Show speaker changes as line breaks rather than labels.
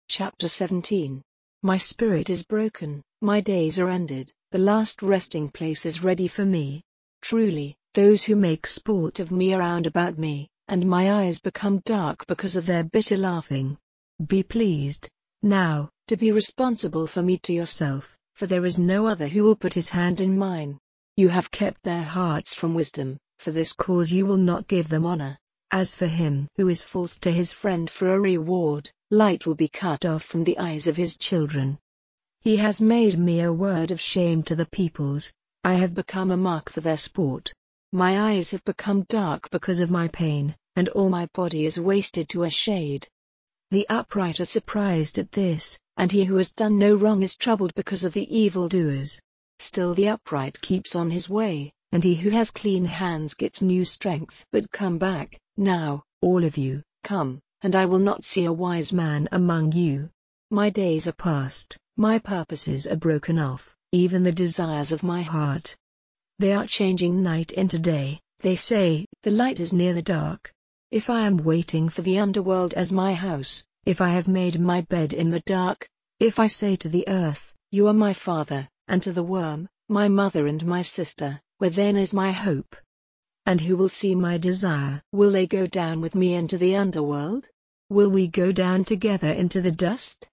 Chapter 17. My spirit is broken, my days are ended, the last resting place is ready for me. Truly, those who make sport of me are round about me, and my eyes become dark because of their bitter laughing. Be pleased, now, to be responsible for me to yourself, for there is no other who will put his hand in mine. You have kept their hearts from wisdom, for this cause you will not give them honor. As for him who is false to his friend for a reward, light will be cut off from the eyes of his children. He has made me a word of shame to the peoples, I have become a mark for their sport. My eyes have become dark because of my pain, and all my body is wasted to a shade. The upright are surprised at this, and he who has done no wrong is troubled because of the evildoers. Still the upright keeps on his way, and he who has clean hands gets new strength. But come back, now, all of you, come, and I will not see a wise man among you. My days are past, my purposes are broken off, even the desires of my heart. They are changing night into day, they say, the light is near the dark. If I am waiting for the underworld as my house, if I have made my bed in the dark, if I say to the earth, you are my father, and to the worm, my mother and my sister, where then is my hope? And who will see my desire? Will they go down with me into the underworld? Will we go down together into the dust?